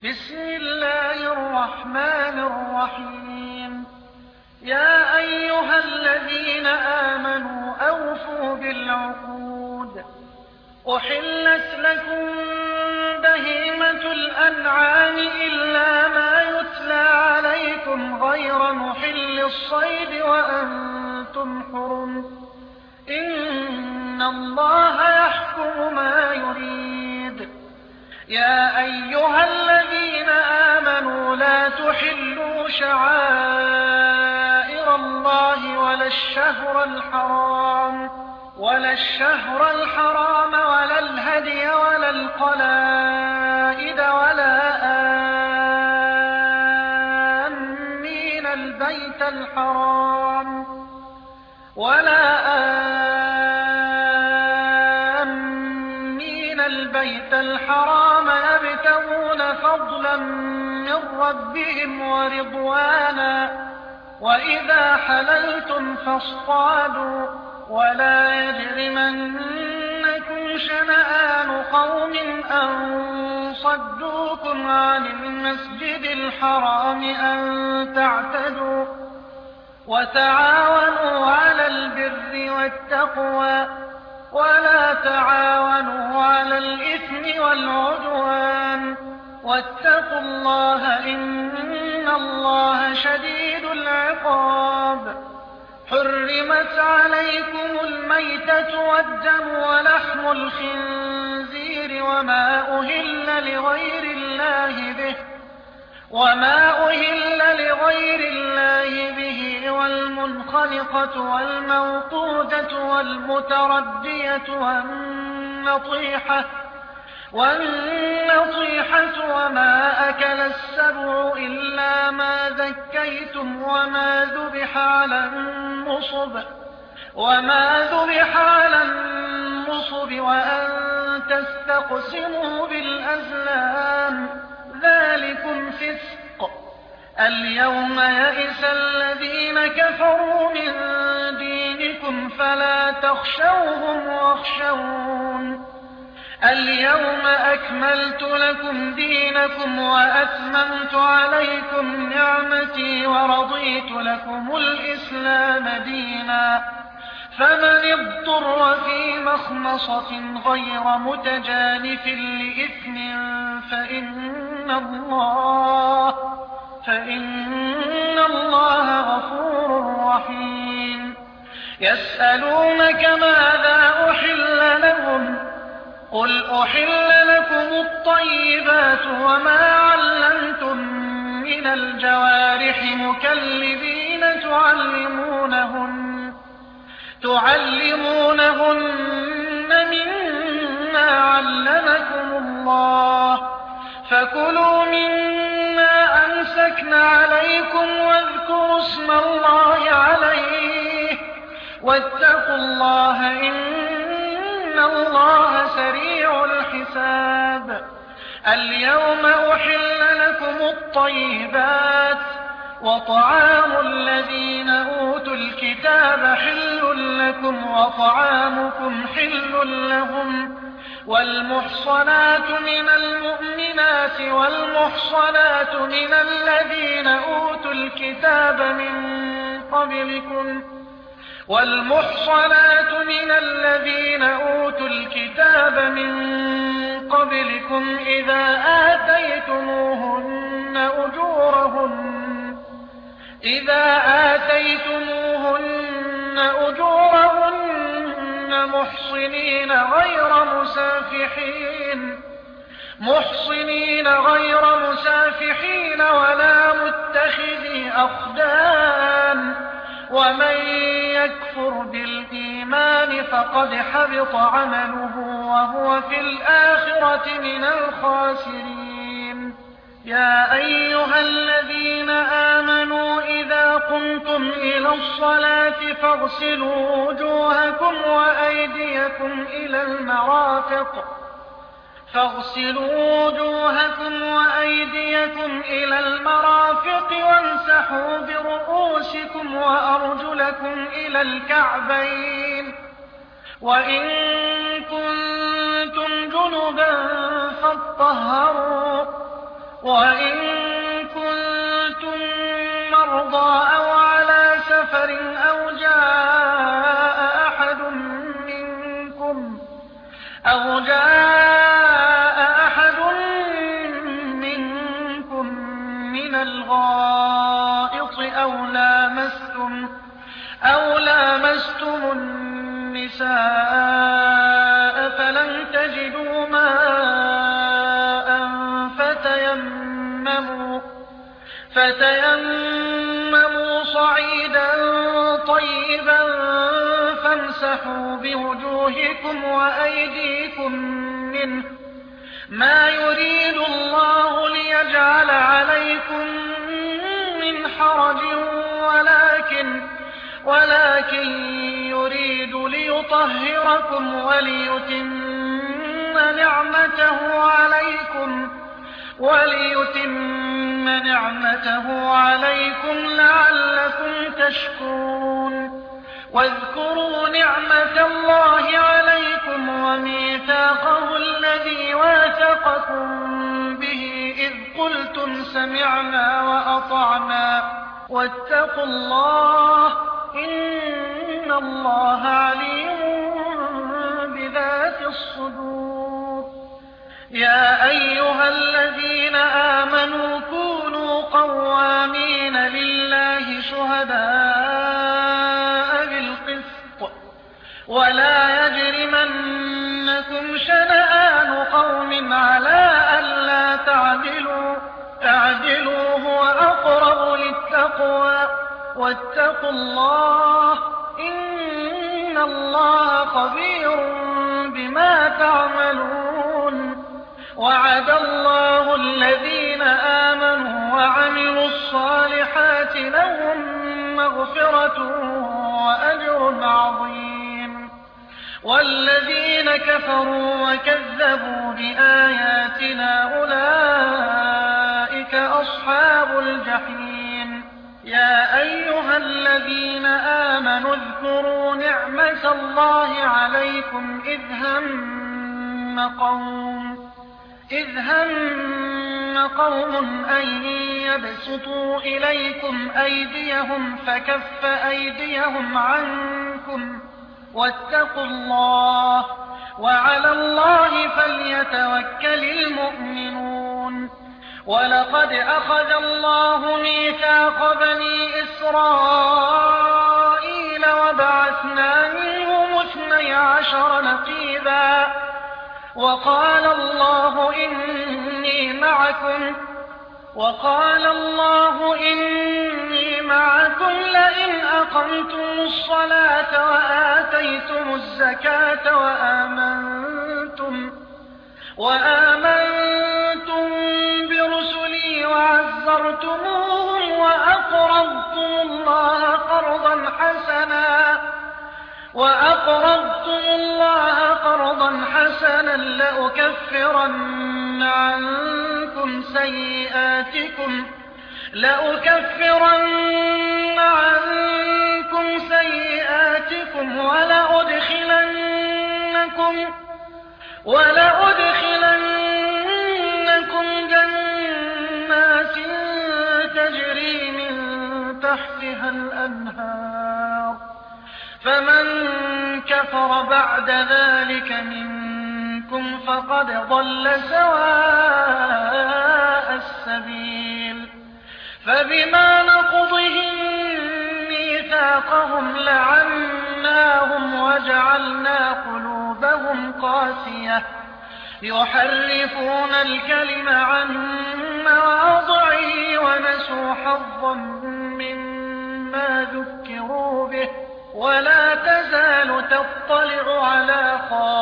بسم الله الرحمن الرحيم. يا أيها الذين آمنوا أوفوا بالعقود. أحلت لكم بهيمة الأنعام إلا ما يتلى عليكم غير محل الصيد وأنتم حرم. إن الله يحكم ما يريد. يا أيها الذين آمنوا لا تحلوا شعائر الله ولا الشهر الحرام ولا الهدي ولا القلائد ولا آمين البيت الحرام يبتغون فضلا من ربهم ورضوانا. وإذا حللتم فاصطادوا ولا يجرمنكم شنآن قوم أن صدوكم عن المسجد الحرام أن تعتدوا. وتعاونوا على البر والتقوى ولا تعاونوا على الإثم والعدوان. واتقوا الله إن الله شديد العقاب. حرمت عليكم الميتة والدم ولحم الخنزير وما أهل لغير الله به والمنخنقة والموقوذة والمتردية والنطيحة وما أكل السبع إلا ما ذكيتم وما ذبح على النصب وأن تستقسموا بالأزلام ذلكم فسق. اليوم يئس الذين كفروا من دينكم فلا تخشوهم واخشون. اليوم أكملت لكم دينكم وأتممت عليكم نعمتي ورضيت لكم الإسلام دينا. فمن اضطر في مخمصة غير متجانف لإثم فإن الله غفور رحيم. يسألونك ماذا أحل لهم قل أحل لكم الطيبات وما علمتم من الجوارح مكلبين تعلمونهن مما علمكم الله. فكلوا مما أمسكن عليكم واذكروا اسم الله عليه واتقوا الله إن الله سريع الحساب. اليوم أحل لكم الطيبات وطعام الذين أوتوا الكتاب حل لكم وطعامكم حل لهم. والمحصنات من المؤمنات والمحصنات من الذين أوتوا الكتاب من قبلكم إذا آتيتموهن أجورهن محصنين غير مسافحين ولا متخذي أخدان. ومن يكفر بالإيمان فقد حبط عمله وهو في الآخرة من الخاسرين. يا أيها الذين آمنوا إذا قمتم إلى الصلاة فاغسلوا وجوهكم وأيديكم إلى المرافق وامسحوا برؤوسكم وأرجلكم إلى الكعبين. وإن كنتم جنبا فاطهروا وإن كنتم مرضى أو على سفر أو جاء أحد منكم من الغائط أو لامستم النساء فلم تجدوا ماء فتيمموا صعيدا طيبا فامسحوا بوجوهكم وأيديكم منه ما يريد الله ليجعل عليكم من حرج ولكن يريد ليطهركم وليتم نعمته عليكم لعلكم تشكرون واذكروا نعمة الله عليكم وميثاقه الذي واثقكم به إذ قلتم سمعنا وأطعنا واتقوا الله إن الله عليم بذات الصدور. يا أيها الذين آمنوا كونوا قوامين لله شهداء بالقسط ولا يجرمنكم شنآن قوم على ألا تعدلوا هو أقرب للتقوى واتقوا الله إن الله خبير بما تعملون. وعد الله الذين آمنوا وعملوا الصالحات لهم مغفرة وأجر عظيم والذين كفروا وكذبوا بآياتنا أولئك أصحاب الجحيم. يا أيها الذين آمنوا اذكروا نعمة الله عليكم إذ هم قوم أن يبسطوا إليكم أيديهم فكف أيديهم عنكم واتقوا الله وعلى الله فليتوكل المؤمنون. ولقد أخذ الله ميثاق بني إسرائيل وبعثنا منهم 12 نقيبا وقال الله إني معكم لئن أقمتم الصلاة وآتيتم الزكاة وآمنتم برسلي وعزرتموهم وأقرضتم الله قرضا حسنا لأكفرن عنكم سيئاتكم ولأدخلنكم جنات تجري من تحتها الأنهار فمن كفر بعد ذلك منكم فقد ضل سواء السبيل. فبما نقضهم ميثاقهم لعناهم وجعلنا قلوبهم قاسية يحرفون الكلم عن مواضعه ونسوا حظا مما ذكروا به ولا تزال تطلع على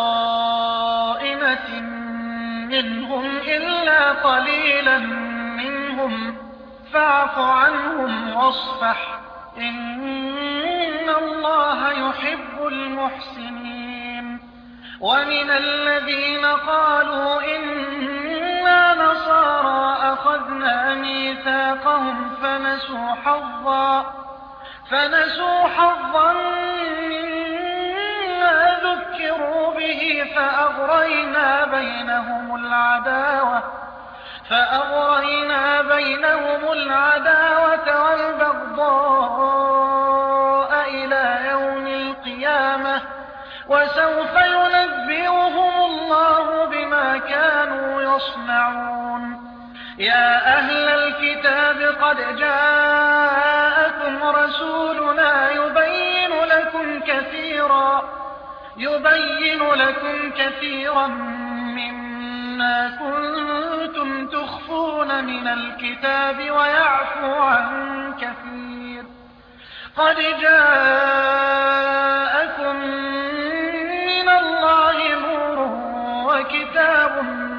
خائنة منهم إلا قليلا منهم فاعف عنهم واصفح إن الله يحب المحسنين. ومن الذين قالوا إنا نصارى أخذنا ميثاقهم فنسوا حظا مما ذكروا به فأغرينا فأغرينا بينهم العداوة والبغضاء إلى يوم القيامة وسوف ينبئهم الله بما كانوا يصنعون. يا أهل الكتاب قد جاءكم رسولنا يبين لكم كثيرا مما كنتم تخفون من الكتاب ويعفو عن كثير. قد جاءكم من الله نور وكتاب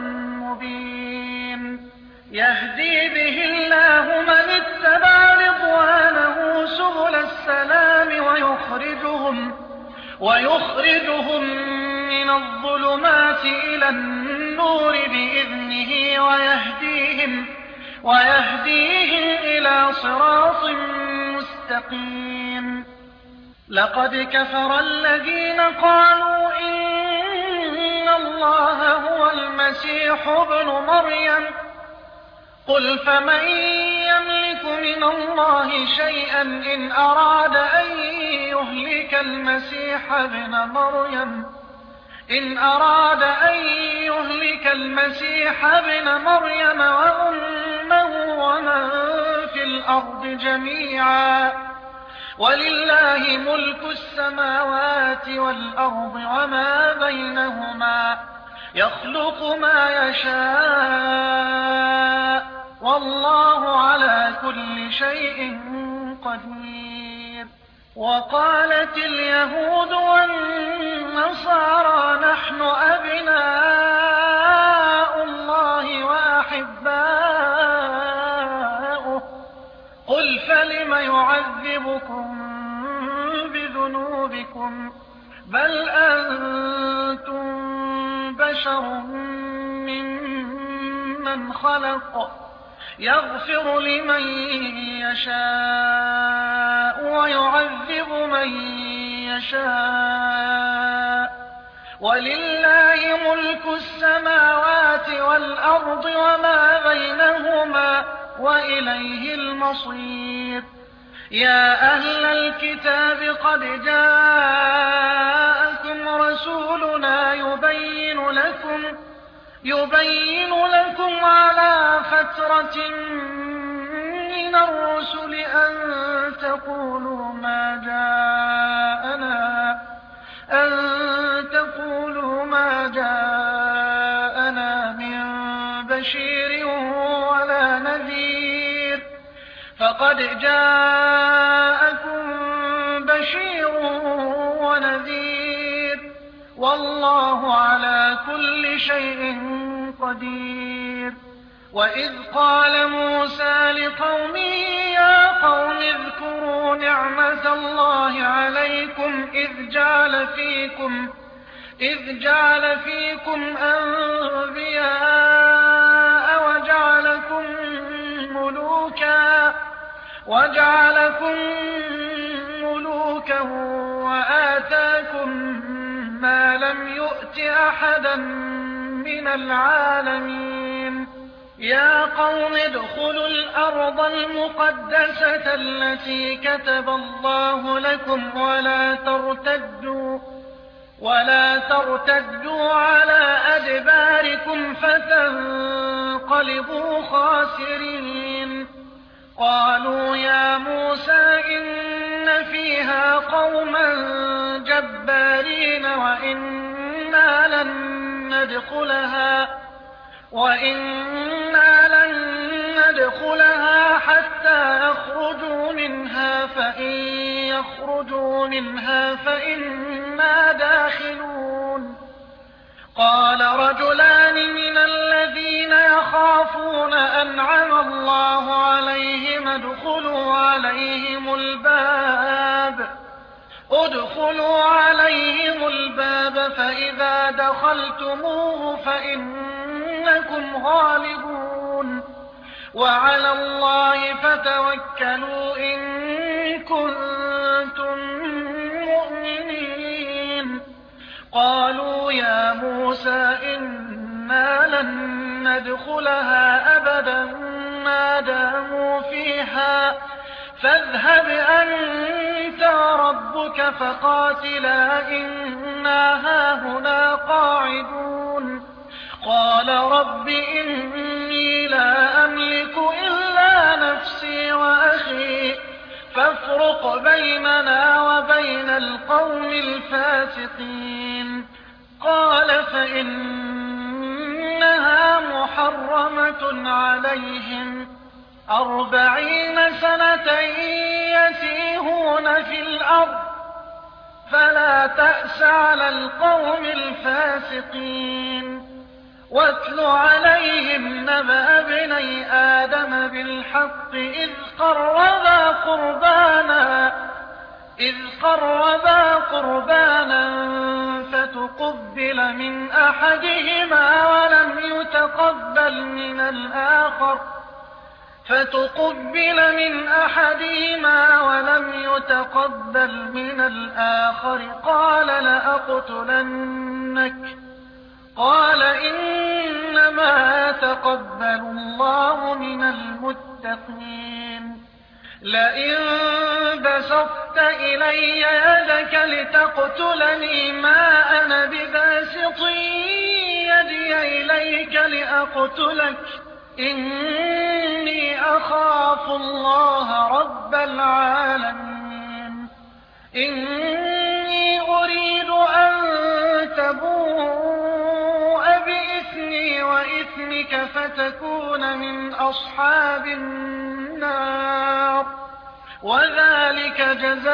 مبين يهدي به الله من اتبع رضوانه سبل السلام ويخرجهم من الظلمات إلى النور بإذنه ويهديهم إلى صراط مستقيم. لقد كفر الذين قالوا إن الله هو المسيح ابن مريم قل فمن يملك من الله شيئا إن أراد أن يهلك المسيح ابن مريم وأمه ومن في الأرض جميعا ولله ملك السماوات والأرض وما بينهما يخلق ما يشاء والله على كل شيء قدير. وقالت اليهود والنصارى نحن أبناء الله وأحباؤه قل فلم يعذبكم بذنوبكم بل أنتم بشر ممن خلق يغفر لمن يشاء ويعذب من يشاء ولله ملك السماوات والأرض وما بينهما وإليه المصير. يا أهل الكتاب قد جاءكم رسولنا يبين لكم على فترة من الرسل أن تقولوا ما جاءنا من بشير ولا نذير فقد جاءكم بشير ونذير والله على كل شيء قدير. وإذ قال موسى لقومه يا قوم اذكروا نعمة الله عليكم إذ جعل فيكم أنبياء وجعلكم ملوكا وآتاكم ما لم يؤت أحدا من العالمين. يا قوم ادخلوا الأرض المقدسة التي كتب الله لكم ولا ترتدوا على أدباركم فتنقلبوا خاسرين. قالوا يا موسى إن فيها قوما جبارين وإنا لن ندخلها حتى يخرجوا منها فإن يخرجوا منها فإنا داخلون. قال رجلان من الذين يخافون أنعم الله عليهم ادخلوا عليهم الباب فإذا دخلتموه فإنكم غالبون وعلى الله فتوكلوا إن كنتم مؤمنين. قالوا يا موسى إنا لن ندخلها أبدا ما داموا فيها فاذهب أنت وربك فقاتلا إنا هاهنا قاعدون قال رب إني لا أملك إلا نفسي وأخي فافرق بيننا وبين القوم الفاسقين قال فإنها محرمة عليهم 40 سنة يتيهون في الأرض فلا تأس على القوم الفاسقين واتل عليهم نبأ ابني آدم بالحق إذ قربا قربانا فتقبل من أحدهما ولم يتقبل من الآخر قال لأقتلنك قال إنما يتقبل الله من المتقين لئن بسطت إلي يدك لتقتلني ما أنا بباسط يدي إليك لأقتلك إني أخاف الله رب العالمين إني أريد أن تبوء بإثمي وإثمك فتكون من أصحاب النار وذلك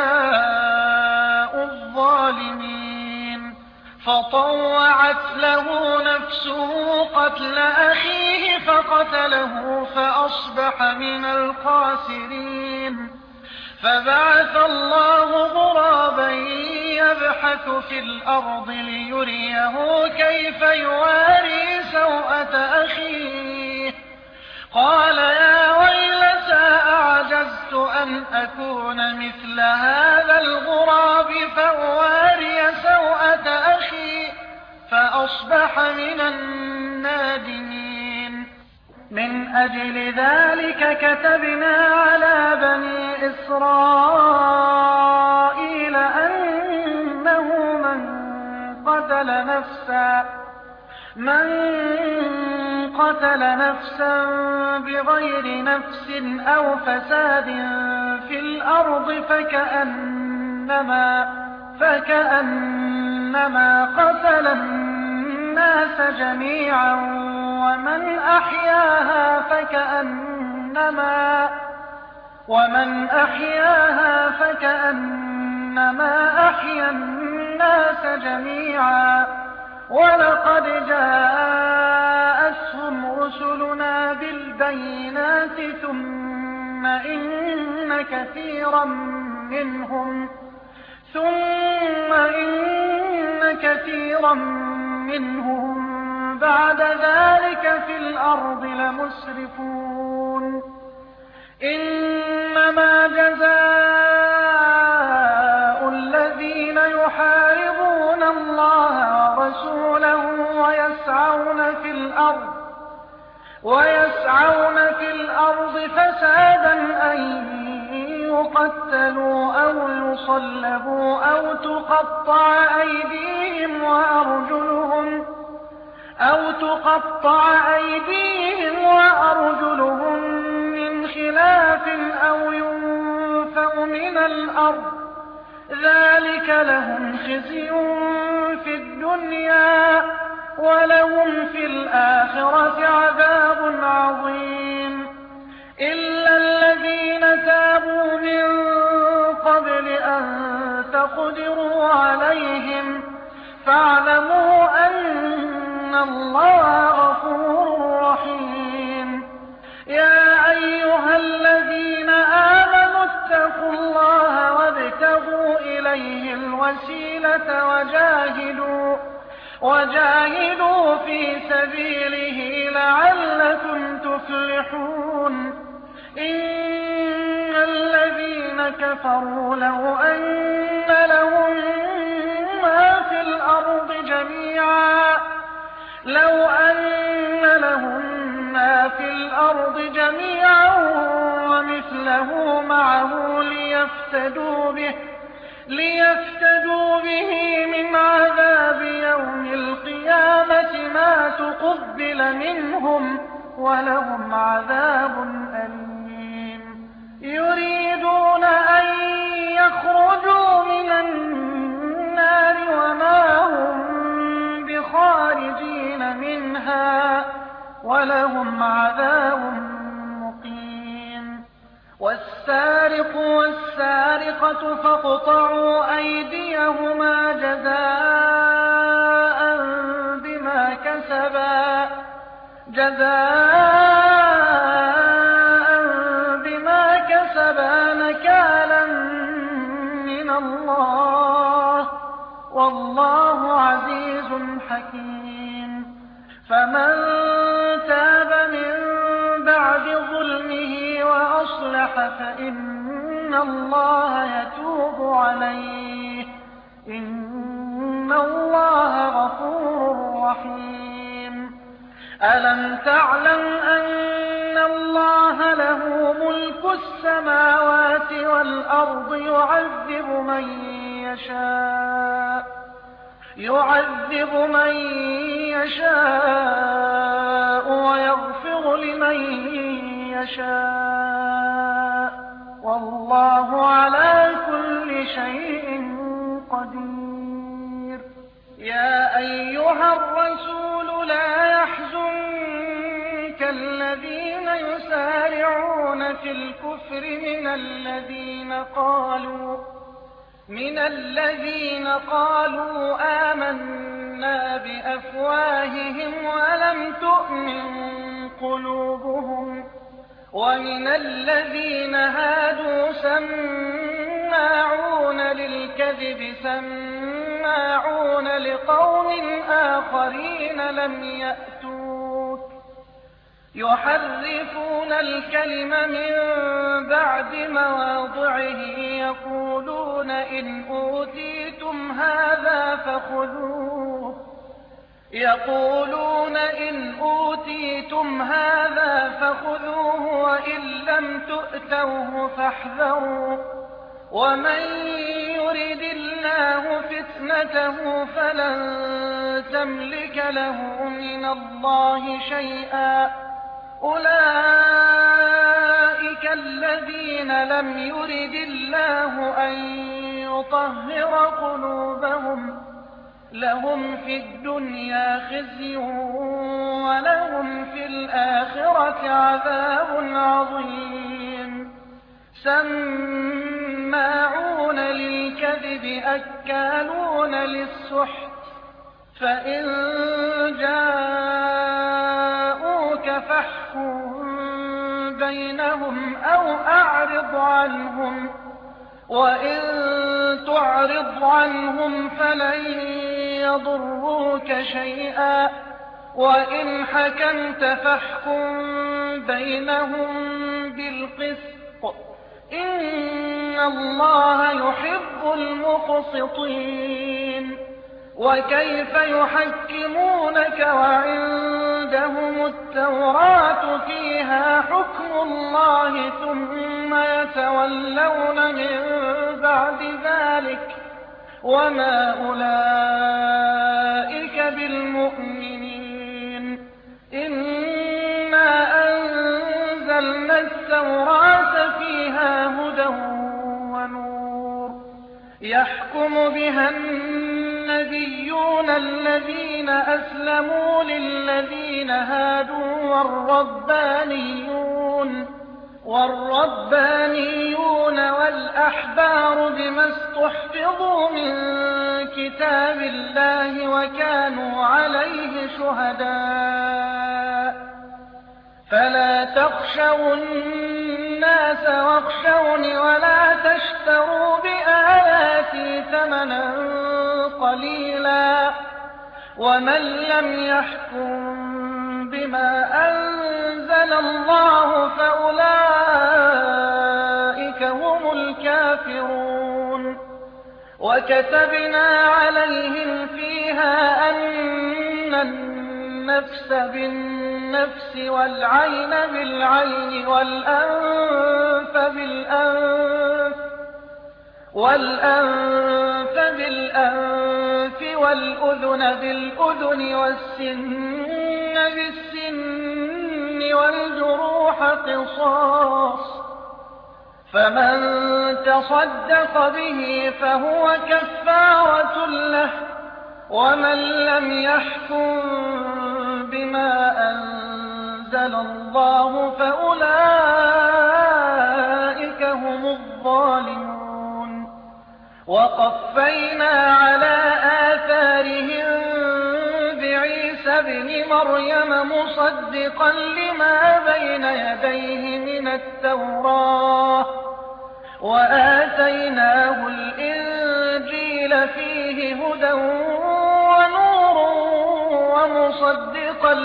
جزاء الظالمين فطوعت له نفسه قتل أخيه فقتله فأصبح من الخاسرين فبعث الله غرابا يبحث في الأرض ليريه كيف يواري سوءة أخيه قال يا ويلتى أعجزت أن أكون مثل هذا الغراب فأواري سوءة أخي فأصبح من النادمين من أجل ذلك كتبنا على بني إسرائيل أنه من قتل نفسا بغير نفس أو فساد في الأرض فكأنما قتل الناس جميعا ومن أحياها فكأنما أحيا الناس جميعا ولقد جاءتهم رسلنا بالبينات ثم إن كثيرا منهم بعد ذلك في الأرض لمسرفون إنما جزاء الذين يحاربون الله ورسوله ويسعون في الأرض فسادا أن يقتلوا أو يصلبوا أو تقطع أيديهم وأرجلهم من خلاف أو ينفوا من الأرض ذلك لهم خزي في الدنيا ولهم في الآخرة عذاب عظيم إلا الذين تابوا من قبل أن تقدروا عليهم فاعلموا أن الله غفور رحيم يا أيها الذين آمنوا اتقوا الله وابتغوا إليه الوسيلة وجاهدوا في سبيله لعلكم تفلحون إن الذين كفروا لو أن لهم ما في الأرض جميعا ما في الأرض جميعا ومثله معه ليفتدوا به من عذاب يوم القيامة ما تقبل منهم ولهم عذاب أليم. يريدون أن يخرجوا من النار وما هم بخارجين منها ولهم عذاب مقيم. والسارق والسارقة فاقطعوا أيديهما جزاء بما كسبا نكالا من الله والله عزيز حكيم. فمن تاب من بعد ظلمه وأصلح فإن الله يتوب عليه إن الله غفور رحيم. ألم تعلم أن الله له ملك السماوات والأرض يعذب من يشاء ويغفر لمن يشاء والله على كل شيء قدير. يا أيها الرسول لا يحزنك الذين يسارعون في الكفر من الذين قالوا آمنا بأفواههم ولم تؤمن قلوبهم ومن الذين هادوا سماعون للكذب سماعون لقوم آخرين لم يأتوك يحرفون الكلم من بعد مواضعه يقولون إن أوتيتم هذا فخذوه وإن لم تؤتوه فاحذروا ومن يرد الله فتنته فلن تملك له من الله شيئا. أولئك الذين لم يرد الله أن يطهر قلوبهم لهم في الدنيا خزي ولهم في الآخرة عذاب عظيم. سماعون للكذب أكالون للسحت فإن جاءوك فاحكم بينهم أو أعرض عنهم وإن تعرض عنهم فلن يضروك شيئا وإن حكمت فاحكم بينهم بالقسط إن الله يحب المقسطين. وكيف يحكمونك وعندهم التوراة فيها حكم الله ثم يتولون من بعد ذلك وما أولئك بالمؤمنين. إنا أنزلنا التوراة فيها هدى ونور يحكم بها النبيون الذين أسلموا للذين هادوا والربانيون والأحبار بما استحفظوا من كتاب الله وكانوا عليه شهداء. فلا تخشوا الناس واخشوني ولا تشتروا بآياتي ثمنا قليلا ومن لم يحكم بما أنزل الله فأولئك هم الكافرون. وكتبنا عليهم فيها أن النفس بالنفس بالنفس والعين بالعين والأنف بالأنف والأذن بالأذن والسن بالسن والجروح قصاص، فمن تصدق به فهو كفارة له، ومن لم يحكم بما أنزل الله فأولئك هم الظالمون. وقفينا على آثارهم بعيسى ابن مريم مصدقا لما بين يديه من التوراة، وآتيناه الإنجيل فيه هدى ونور ومصدقا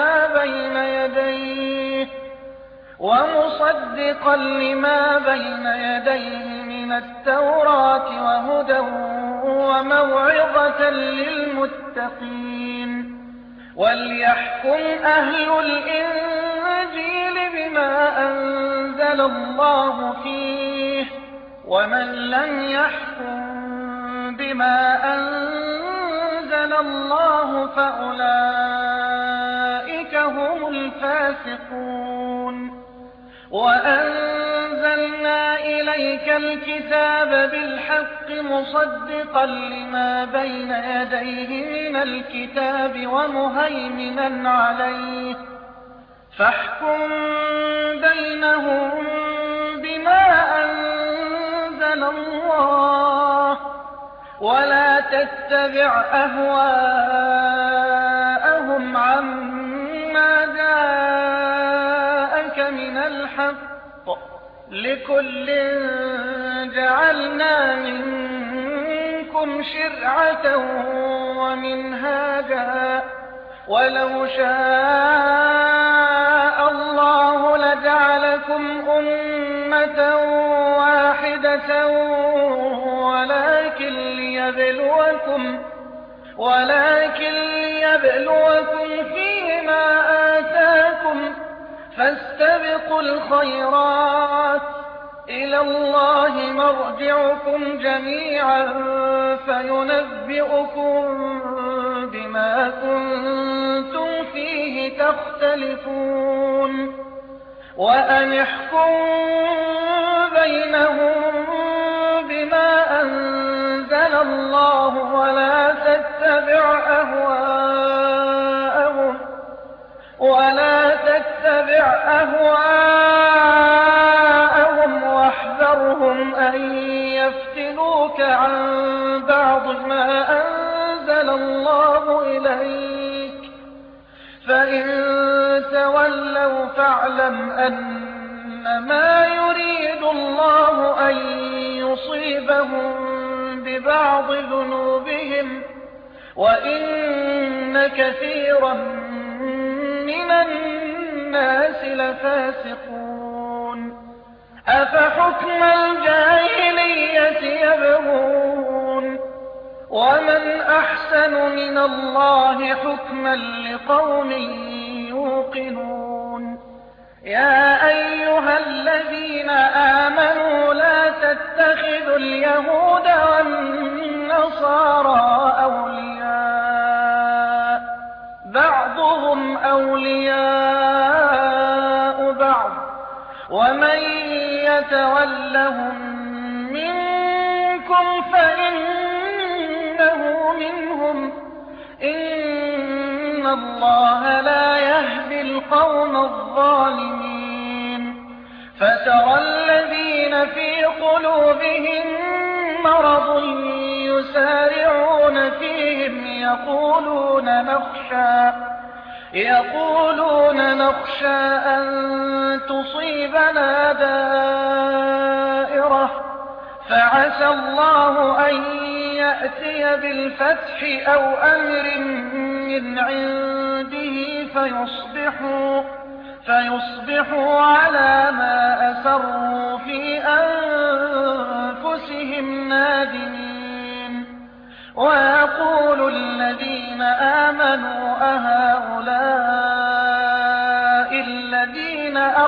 لما بين يديه من التوراة وهدى وموعظة للمتقين. وليحكم أهل الإنجيل بما أنزل الله فيه، ومن لم يحكم بما أنزل الله فأولئك هم الفاسقون. وأنزلنا إليك الكتاب بالحق مصدقا لما بين يديه من الكتاب ومهيمنا عليه، فاحكم بينهم بما أنزل الله، ولا تتبع أهواءهم عما جاءك من الحق، لكل جعلنا منكم شرعة ومنهاجا، ولو شاء الله لجعلكم أمة واحدة ولكن ليبلوكم فيما آتاكم، فاستبقوا الخيرات، إلى الله مرجعكم جميعا فينبئكم بما كنتم فيه تختلفون. وأن احكم بينهم بما أنزل الله ولا تتبع أهواءهم واحذرهم أن يفتنوك عن بعض ما أنزل الله إليك، فإن تولوا فاعلم أنما يريد الله أن يصيبهم ببعض ذنوبهم، وإن كثيرا من الناس لفاسقون. أفحكم الجاهلية يبغون، ومن أحسن من الله حكما لقوم يوقنون. يا أيها الذين آمنوا لا تتخذوا اليهود والنصارى أولياء، بعضهم أولياء بعض، ومن يتولهم منكم فإنه منهم، إن الله لا يهدي القوم الظالمين. فترى الذين في قلوبهم مرض يسارعون فيهم يقولون نخشى أن تصيبنا دائرة، فعسى الله أن يأتي بالفتح أو أمر من عنده فيصبحوا على ما أسروا في أنفسهم نادمين. ويقول الذين آمنوا أهؤلاء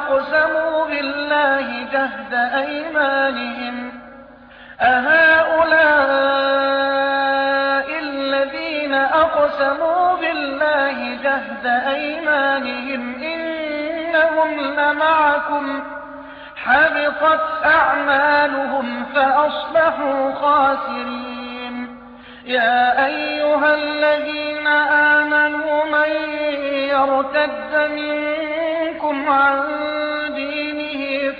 أقسموا بالله جهد أيمانهم أهؤلاء الذين أقسموا بالله جهد أيمانهم إنهم لمعكم حبطت أعمالهم فأصبحوا خاسرين. يا أيها الذين آمنوا من يرتد منكم عن دينه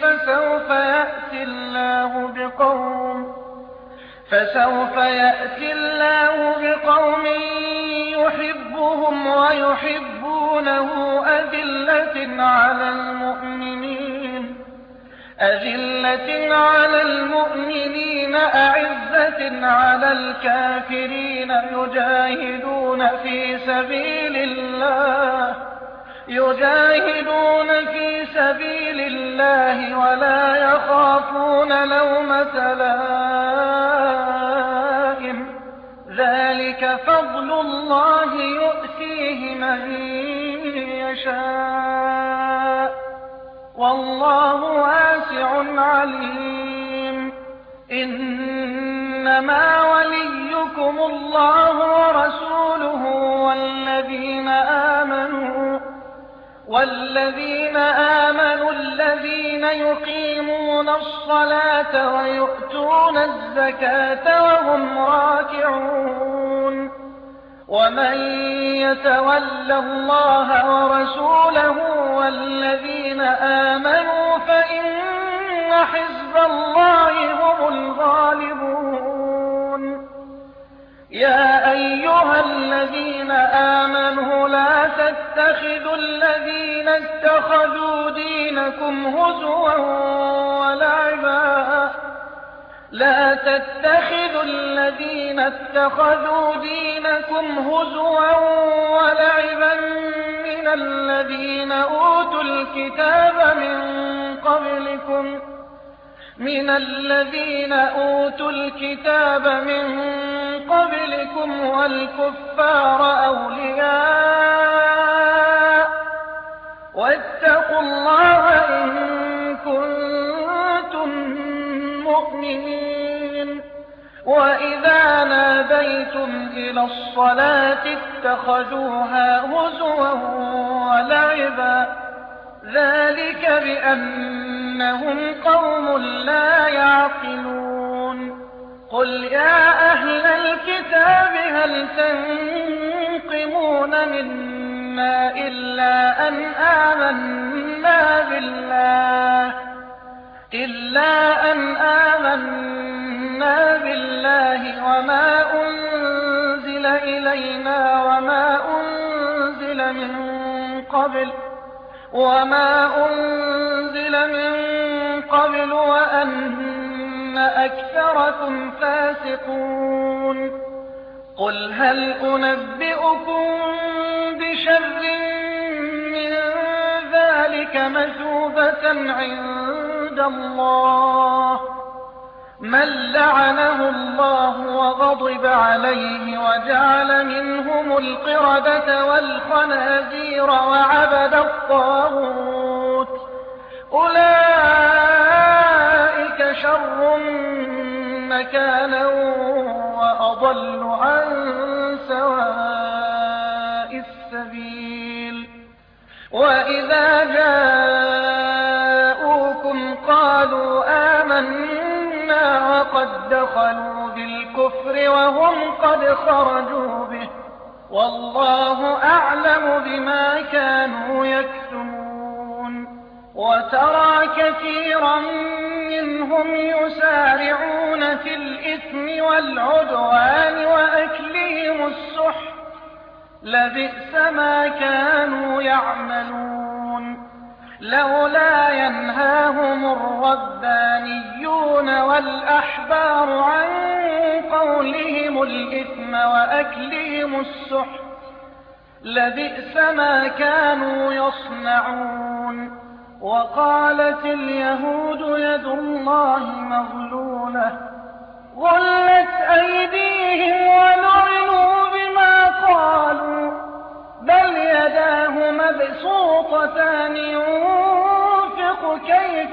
فسوف يأتي الله بقوم يحبهم ويحبونه أذلة على المؤمنين أعزة على الكافرين يجاهدون في سبيل الله ولا يخافون لومة لائم ذلك فضل الله يؤتيه من يشاء والله واسع عليم. إنما وليكم الله ورسوله والذين آمنوا الذين يقيمون الصلاة ويؤتون الزكاة وهم راكعون. ومن يتول الله ورسوله والذين آمنوا فإن حزب الله هم الغالبون. يا أيها الذين آمنوا لا تتخذوا الذين اتخذوا دينكم هزوا ولعبا من الذين أوتوا الكتاب من قبلكم والكفار أولياء واتقوا الله إن كنتم مؤمنين. وإذا ناديتم إلى الصلاة اتخذوها هزوا ولعبا ذلك بأنهم قوم لا يعقلون. قل يا أهل الكتاب هل تنقمون منا إلا أن آمنا بالله وما أنزل إلينا وما أنزل من قبل وأن أكثركم فاسقون. قل هل أنبئكم بشر من ذلك مثوبة عند الله من لعنه الله وغضب عليه وجعل منهم القردة والخنازير وعبد الطاغوت أولئك شر مكانا وأضل عن سواء السبيل. وإذا جاءوكم قالوا آمنا وقد دخلوا بالكفر وهم قد خرجوا به والله أعلم بما كانوا يكتمون. وترى كثيرا منهم يسارعون في الإثم والعدوان وأكلهم السحت لبئس ما كانوا يعملون. لولا ينهاهم الربانيون والأحبار عن قولهم الإثم وأكلهم السحت لبئس ما كانوا يصنعون. وقالت اليهود يد الله مغلولة غلت أيديهم ولعنوا بما قالوا بل يداه مبسوطتان ينفق يخلق كيف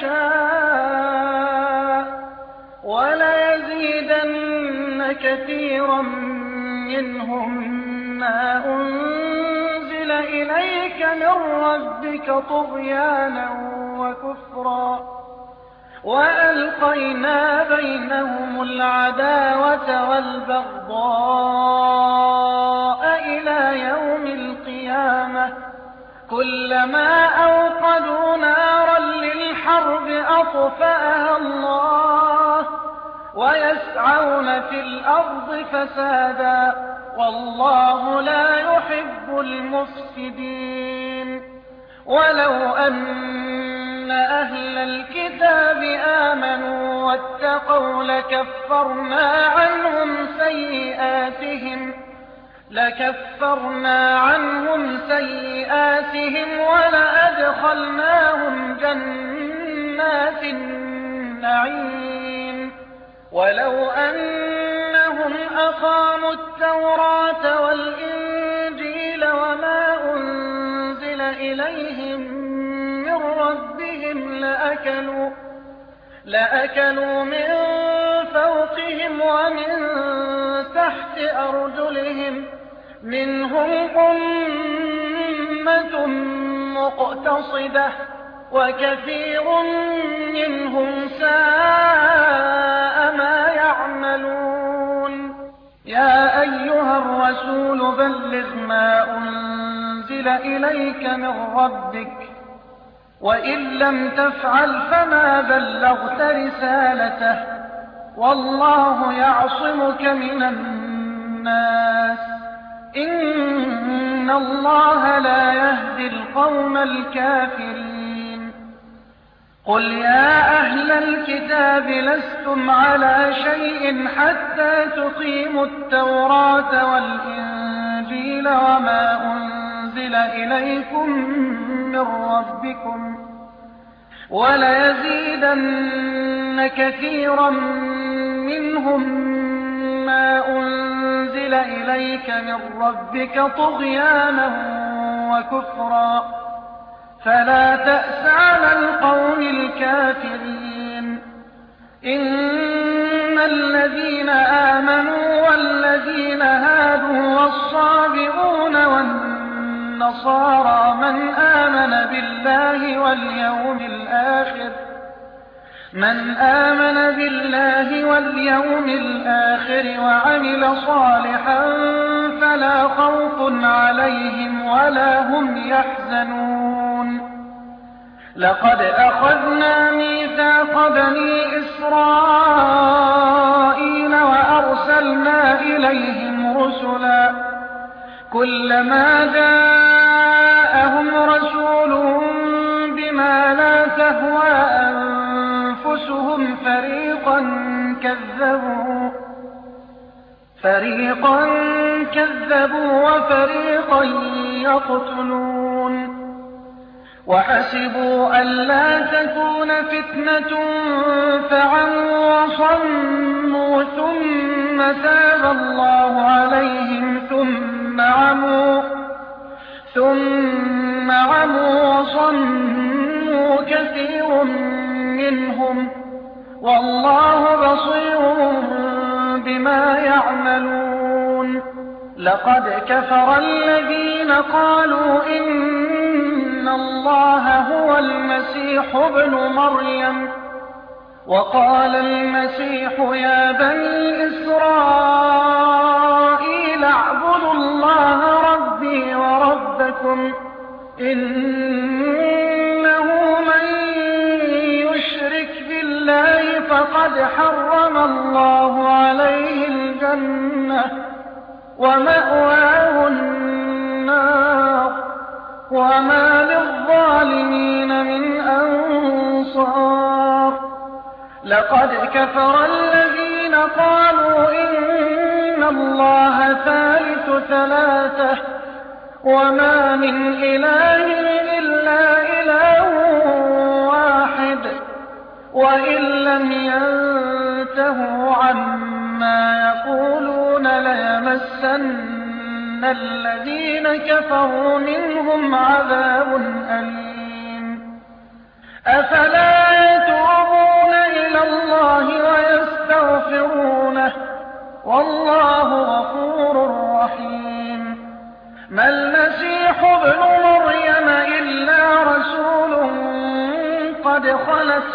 يشاء وليزيدن كثيرا منهم ما أنزل إليك من ربك طغيانا وكفرا وألقينا بينهم العداوة والبغضاء إلى يوم القيامة كلما أوقدوا نارا للحرب أطفأها الله ويسعون في الأرض فسادا والله لا يحب المفسدين ولو أن أهل الكتاب آمنوا واتقوا لكفرنا عنهم سيئاتهم ولأدخلناهم جنات النعيم ولو أنهم أقاموا التوراة والإنجيل وما أنزل إليهم من ربهم لأكلوا من فوقهم ومن تحت أرجلهم منهم أمة مقتصدة وكثير منهم ساء ما يعملون يا أيها الرسول بلغ ما أنزل إليك من ربك وإن لم تفعل فما بلغت رسالته والله يعصمك من الناس إن الله لا يهدي القوم الكافرين قل يا أهل الكتاب لستم على شيء حتى تقيموا التوراة والإنجيل وما أنزل إليكم من ربكم وليزيدن كثيرا منهم ما أنزل إليك من ربك طغيانا وكفرا فلا تأس على القوم الكافرين إن الذين آمنوا والذين هادوا والصابئون والنصارى من آمن بالله واليوم الآخر وعمل صالحا فلا خوف عليهم ولا هم يحزنون لقد أخذنا ميثاق بني إسرائيل وأرسلنا إليهم رسلا كلما جاءهم رسول بما لا تهوى أنفسهم فريقا كذبوا وفريقا يقتلون وحسبوا ألا تكون فتنة فعموا وصموا ثم تاب الله عليهم ثم عموا وصموا كثير منهم والله بصير بما يعملون لقد كفر الذين قالوا إن الله هو المسيح ابن مريم وقال المسيح يا بني إسرائيل اعبدوا الله ربي وربكم إنه من يشرك بالله فقد حرم الله عليه الجنة ومأواه النار وما للظالمين من أنصار لقد كفر الذين قالوا إن الله ثالث ثلاثة وما من إله إلا إله واحد وإن لم ينتهوا عما يقولون ليمسن الذين كفروا منهم عذاب أليم أفلا يتوبون إلى الله ويستغفرونه والله غفور رحيم. ما المسيح ابن مريم إلا رسول قد خلت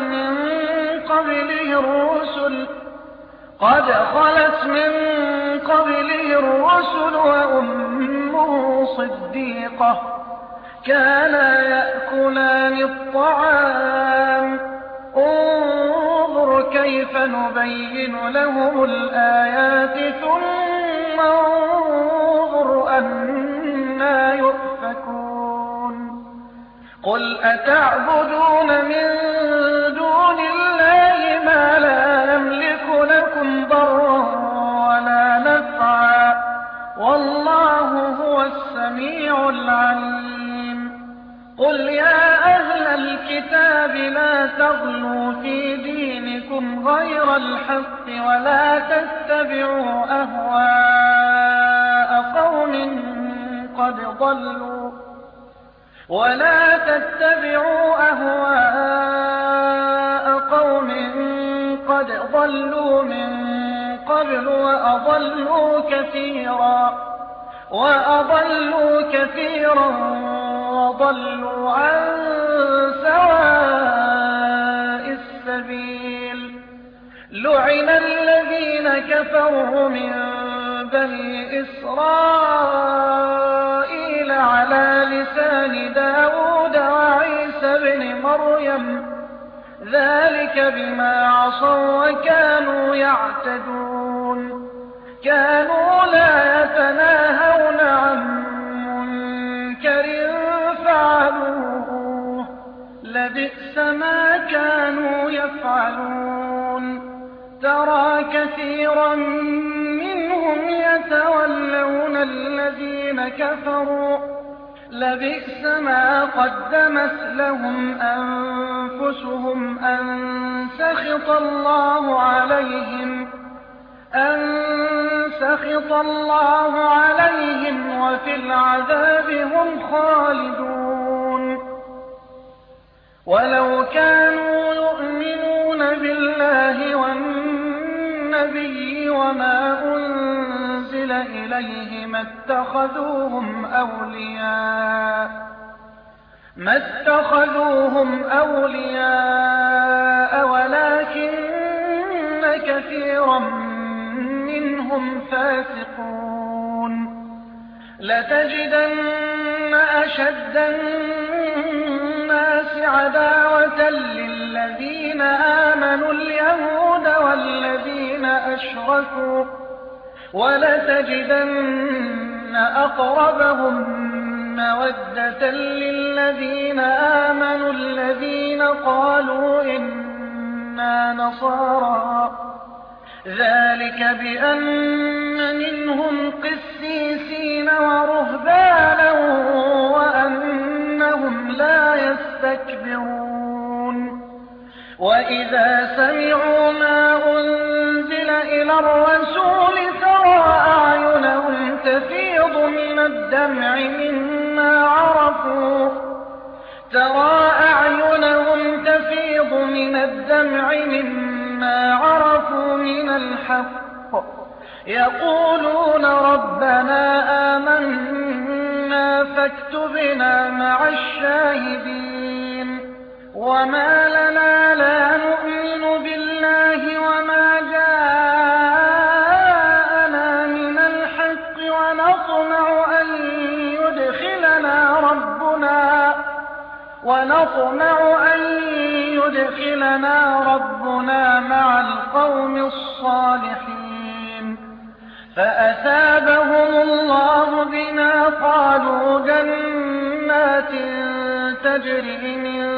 من قبله الرسل وأمه صديقة كانا يأكلان الطعام انظر كيف نبين لهم الآيات ثم انظر أنا يؤفكون. قل أتعبدون من دون الله ما لا يملك لكم ضرا ولا نفعا والله هو السميع العليم. قل يا أهل الكتاب لا تغلوا في دينكم غير الحق ولا تتبعوا أهواء قوم قد ضلوا من قبل وأضلوا كثيرا وضلوا عن سواء السبيل. لعن الذين كفروا من بني إسرائيل على لسان داود وعيسى بن مريم ذلك بما عصوا وكانوا يعتدون. كانوا لا يتناهون عن منكر فعلوه لبئس ما كانوا يفعلون. ترى كثيرا منهم يتولون الذين كفروا لبئس ما قدمت لهم أنفسهم أن سخط الله عليهم وفي العذاب هم خالدون. ولو كانوا يؤمنون بالله والنبي وما أنزل إليه ما اتخذوهم أولياء ولكن كثيرا منهم فاسقون. لتجدن أشد الناس عداوة للذين آمنوا اليهود والذين أشركوا ولتجدن أقربهم مودة للذين آمنوا الذين قالوا إنا نصارى ذلك بأن منهم قسيسين ورهبانا وأنهم لا يستكبرون. وإذا سمعوا ما أنزل إلى الرسول ترى أعينهم تفيض من الدمع مما عرفوا من الحق يقولون ربنا آمنا فاكتبنا مع الشاهدين. وما لنا لا نؤمن بالله وما جاءنا من الحق ونطمع أن يدخلنا ربنا مع القوم الصالحين. فأثابهم الله بما قالوا جنات تجري من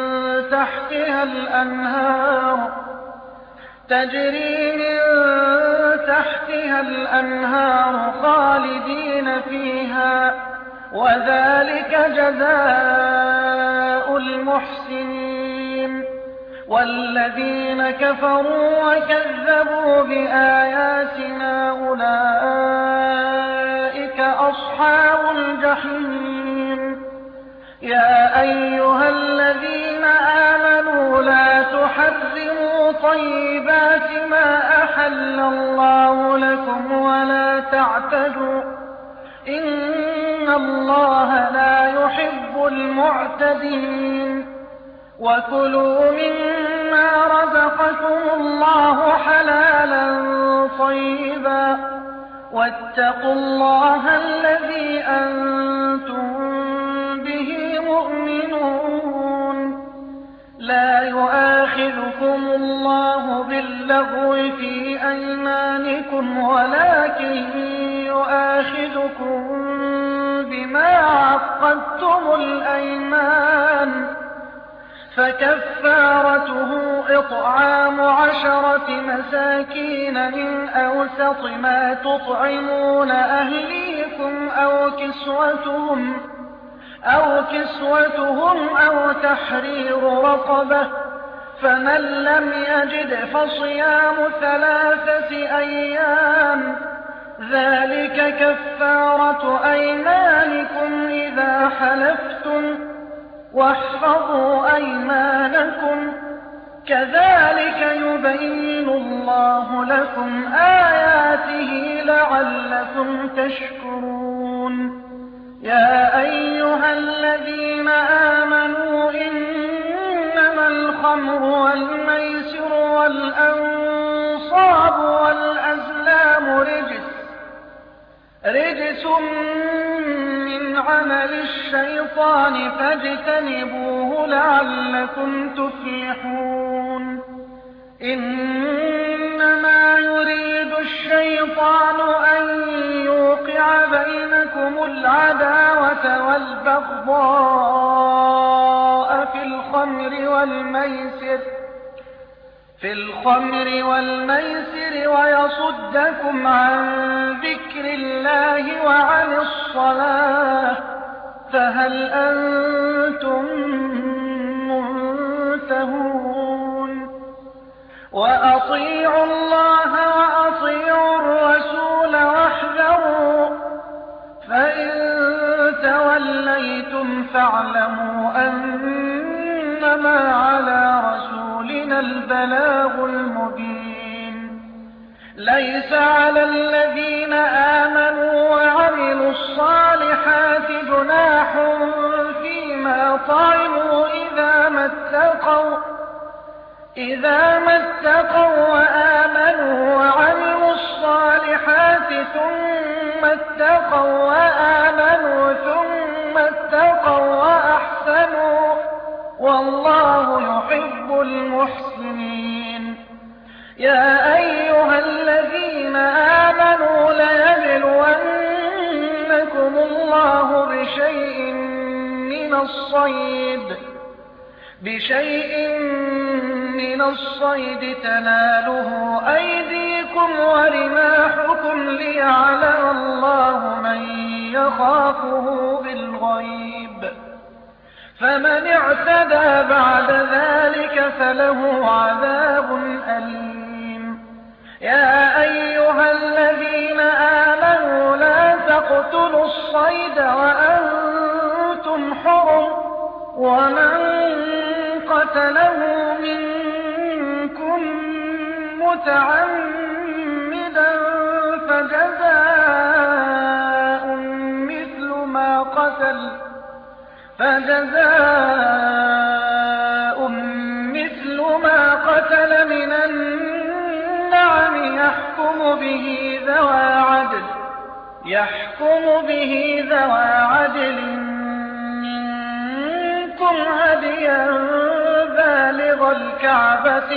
تحتها الأنهار خالدين فيها وذلك جزاء المحسنين. والذين كفروا وكذبوا بآياتنا أولئك أصحاب الجحيم. يا أيها الذين آمنوا لا تحرموا طيبات ما أحل الله لكم ولا تعتدوا إن الله لا يحب المعتدين وكلوا مما رزقكم الله حلالا طيبا واتقوا الله الذي أنتم به مؤمنون لا يؤاخذكم الله باللغو في أيمانكم ولكن يؤاخذكم بما عقدتم الأيمان فكفارته إطعام 10 مساكين من أوسط ما تطعمون أهليكم أو كسوتهم أو تحرير رقبة فمن لم يجد فصيام 3 أيام ذلك كفارة أيمانكم إذا حلفتم واحفظوا أيمانكم كذلك يبين الله لكم آياته لعلكم تشكرون يا أيها الذين آمنوا إنما الخمر والميسر والأنصاب والأزلام رجس من عمل الشيطان فاجتنبوه لعلكم تفلحون إنما يريد الشيطان أن يوقع بينكم العداوة والبغضاء في الخمر والميسر ويصدكم عن ذكر الله وعن الصلاة فهل أنتم منتهون وأطيعوا الله وأطيعوا الرسول واحذروا فإن توليتم فاعلموا أنما على رسولنا البلاغ المبين ليس على الذين آمنوا وعملوا الصالحات جناح فيما طعموا إذا ما اتقوا وآمنوا وعملوا الصالحات ثم اتقوا وآمنوا ثم اتقوا وأحسنوا والله يحب المحسنين يا أيها الذين آمنوا ليبلونكم الله بشيء من الصيد تناله أيديكم ورماحكم ليعلم الله من يخافه بالغيب فمن اعتدى بعد ذلك فله عذاب أليم يا أيها الذين آمنوا لا تقتلوا الصيد وأنتم حرم ومن قتله منكم متعمدا فجزاء مثل ما قتل من النعم يحكم به ذوى عدل منكم هديا بالغ الكعبة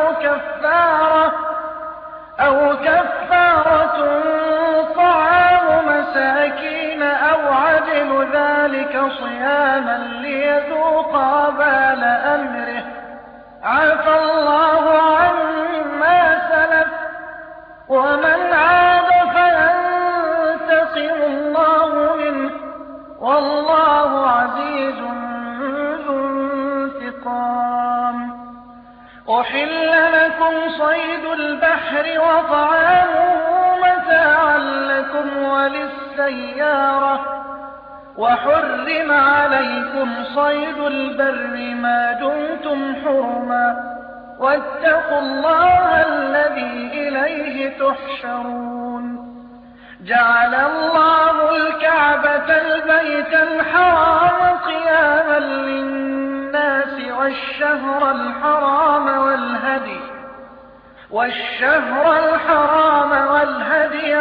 أو كفارة طعام مساكين أو عدل ذلك صياما ليذوق وبال أمره عفى الله عما سلف ومن عاد فينتقم الله منه والله عزيز ذو انتقام أحل لكم صيد البحر وطعامه متاعا لكم وللسيارة وحرم عليكم صيد البر ما دمتم حرما واتقوا الله الذي إليه تحشرون جعل الله الكعبة البيت الحرام قياما للناس والشهر الحرام والهدي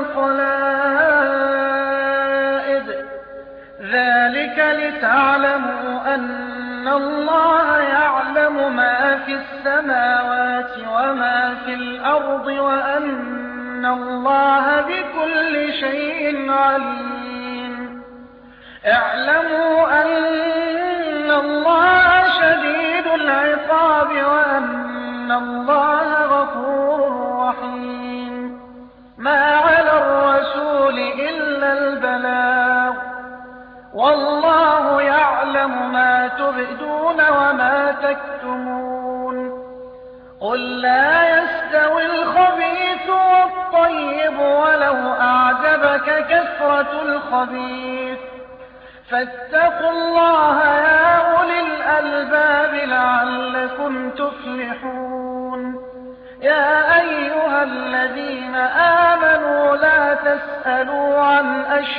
والقلائد ذلك لتعلموا أن الله يعلم ما في السماوات وما في الأرض وأن الله بكل شيء عليم اعلموا أن الله شديد العقاب وأن الله غفور رحيم ما على الرسول إلا البلاغ والله يعلم ما تبدون وما تكتمون قل لا يستوي الخبيث والطيب ولو أعجبك كثرة الخبيث فاتقوا الله يا أولي الألباب لعلكم تفلحون يا أيها الذين آمنوا لا تسألوا عن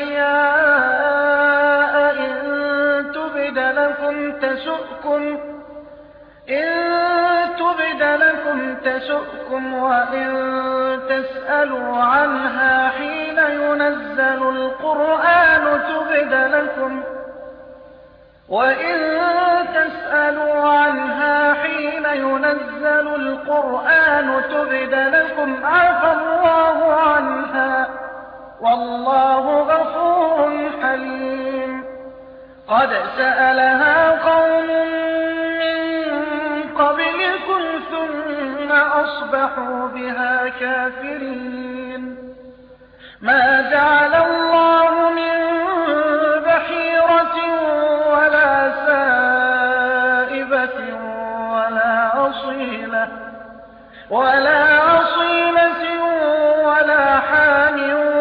أشياء إن تبد لكم تسؤكم وإن تسألوا عنها حين ينزل القرآن تبد لكم عفى الله عنها والله غفور حليم قد سألها قوم من قبلكم ثم أصبحوا بها كافرين ما جعل الله من بحيرة ولا سائبة ولا أصيلة ولا حام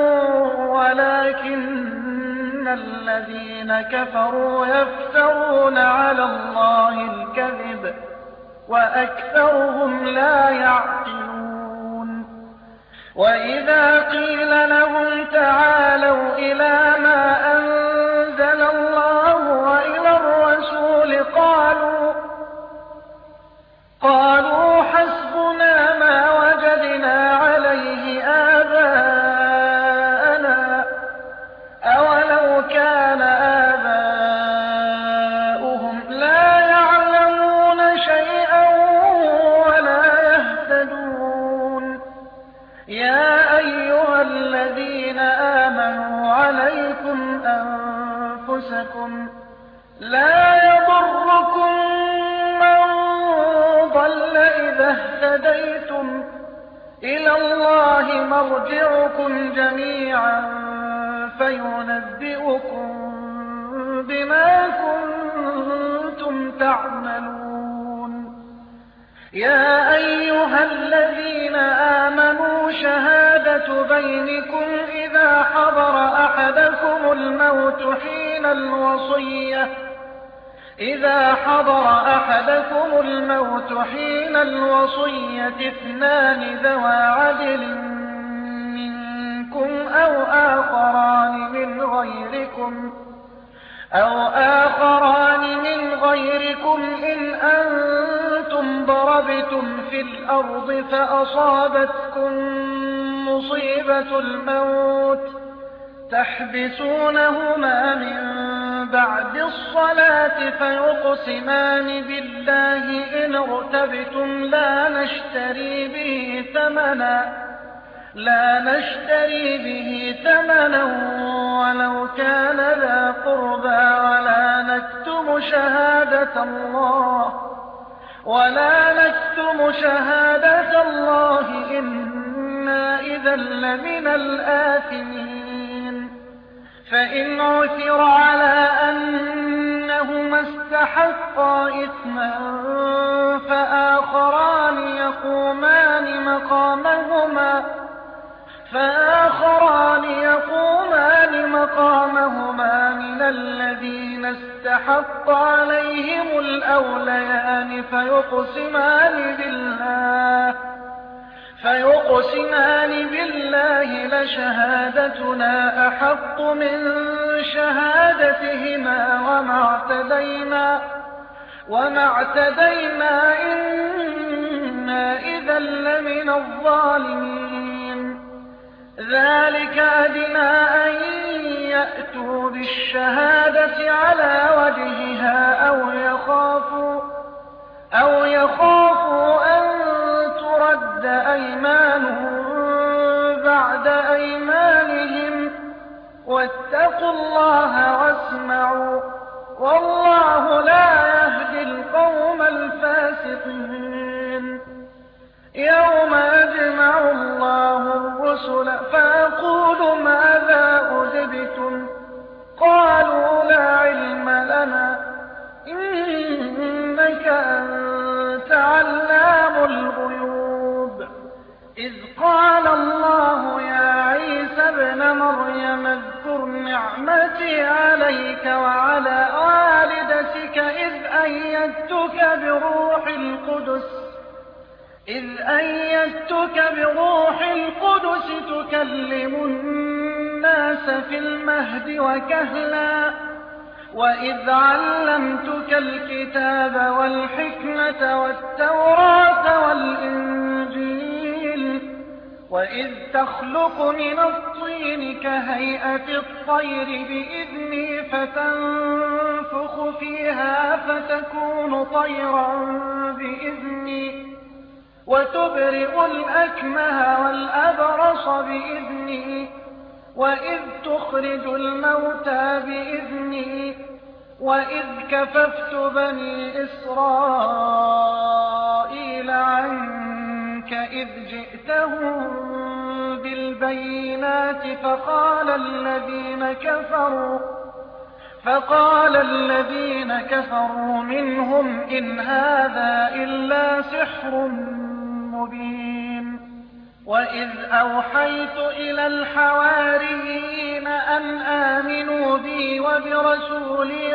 ولكن الذين كفروا يفترون على الله الكذب وأكثرهم لا يعقلون وإذا قيل لهم تعالوا إلى ما أنزل الله وإلى الرسول قالوا حسبنا ما وجدنا عليه آباءنا أولو كان آباؤهم لا يعلمون شيئا ولا يهتدون يا أيها الذين آمنوا عليكم أنفسكم لا يضركم من ضل إذا اهتديتم إلى الله مرجعكم جميعا فينبئكم بما كنتم تعملون يا أيها الذين آمنوا شهادة بينكم إذا حضر أحدكم الموت حين الوصية اثنان ذوى عدل منكم أو آخران من غيركم إن أنتم ضربتم في الأرض فأصابتكم مصيبة الموت تحبسونهما من بعد الصلاة فيقسمان بالله إن ارتبتم لا نشتري به ثمنا ولو كان ذا قربى ولا نكتم شهادة الله إنا إذا لمن الآثمين فإن عثر على أنهما استحقا إثما فآخران يقومان مقامهما من الذين استحق عليهم الأوليان فيقسمان بالله لشهادتنا أحق من شهادتهما وما اعتدينا إنا إذا لمن الظالمين. ذلك أدنى أن يأتوا بالشهادة على وجهها أو يخافوا أن ترد أيمان بعد أيمانهم واتقوا الله واسمعوا والله لا يهدي القوم الفاسقين. يوم يجمع الله الرسل فيقول ماذا أجبتم قالوا لا علم لنا إنك أنت علام الغيوب. إذ قال الله يا عيسى ابن مريم اذكر نعمتي عليك وعلى والدتك إذ أيدتك بروح القدس تكلم الناس في المهد وكهلا وإذ علمتك الكتاب والحكمة والتوراة والإنجيل وإذ تخلق من الطين كهيئة الطير بإذني فتنفخ فيها فتكون طيرا بإذني وتبرئ الأكمه والأبرص بإذني وإذ تخرج الموتى بإذني وإذ كففت بني إسرائيل عنك إذ جئتهم بالبينات فقال الذين كفروا منهم إن هذا إلا سحر مبين. وإذ أوحيت إلى الحواريين أن آمنوا بي وبرسولي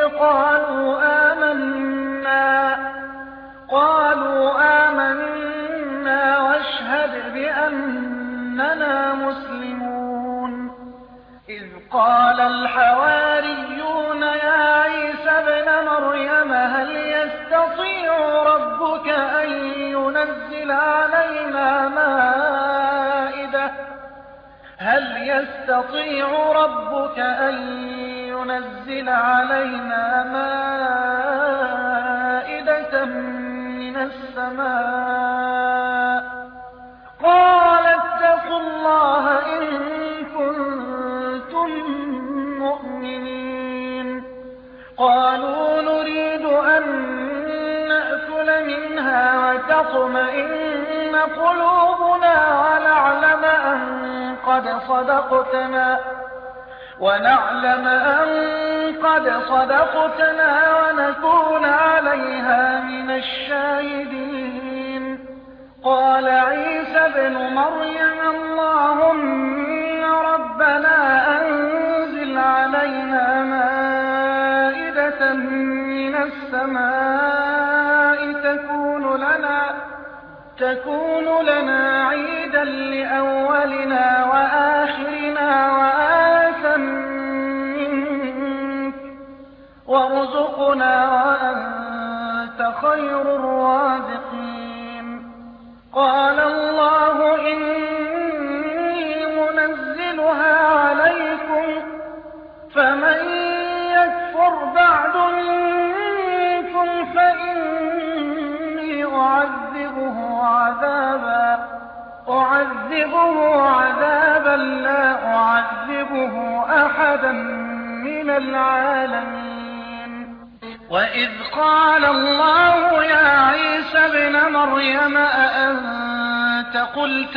قالوا آمنا واشهد بأننا مسلمون. إذ قال الحواريون يا عيسى ابن مريم هل يستطيع ربك أن ينزل علينا مائدة من السماء قال اتقوا الله إن كنتم مؤمنين. قالوا نريد أن نأكل منها وتطمئن قلوبنا ونعلم أن قد صدقتنا ونكون عليها من الشاهدين. قال عيسى ابن مريم اللهم ربنا أنزل علينا مائدة من السماء تكون لنا عيدا لأولنا وآخرنا وآية منك وارزقنا وأنت خير الرازقين. قال الله إني منزلها عليكم فمن يكفر بعد منكم فإني أعذبه عذابا لا أعذبه أحدا من العالمين. وإذ قال الله يا عيسى ابن مريم أأنت قلت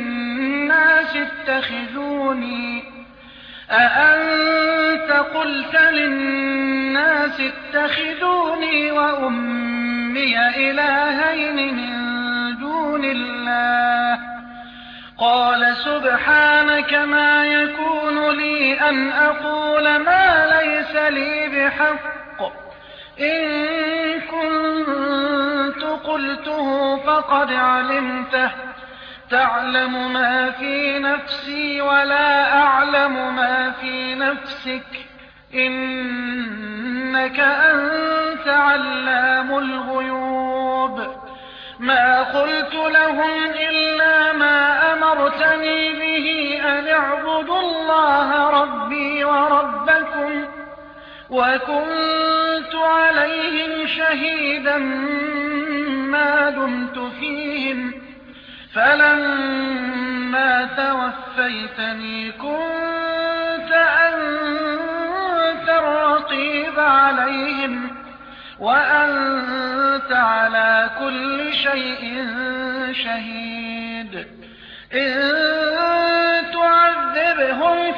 للناس اتخذوني وأمي إلهين من دون الله قال سبحانك ما يكون لي أن أقول ما ليس لي بحق إن كنت قلته فقد علمته تعلم ما في نفسي ولا أعلم ما في نفسك إنك أنت علام الغيوب ما قلت لهم إلا ما أمرتني به أن اعبدوا الله ربي وربكم وكنت عليهم شهيدا ما دمت فيهم فلما توفيتني كنت أنت الرقيب عليهم وأنت على كل شيء شهيد إن تعذبهم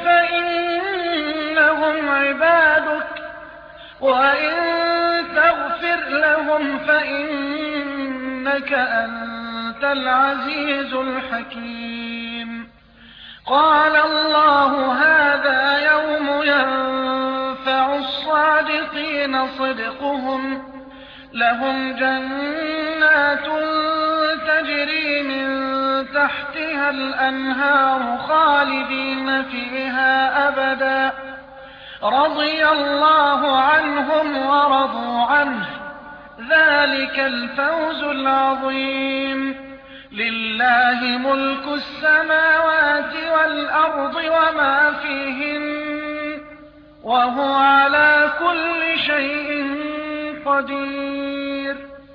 فإنهم عبادك وإن تغفر لهم فإنك أنت العزيز الحكيم قال الله هذا يوم ينفع الصادقين صدقهم لهم جنات تجري من تحتها الأنهار خالدين فيها أبدا رضي الله عنهم ورضوا عنه ذلك الفوز العظيم لله ملك السماوات والأرض وما فيهن وهو على كل شيء قدير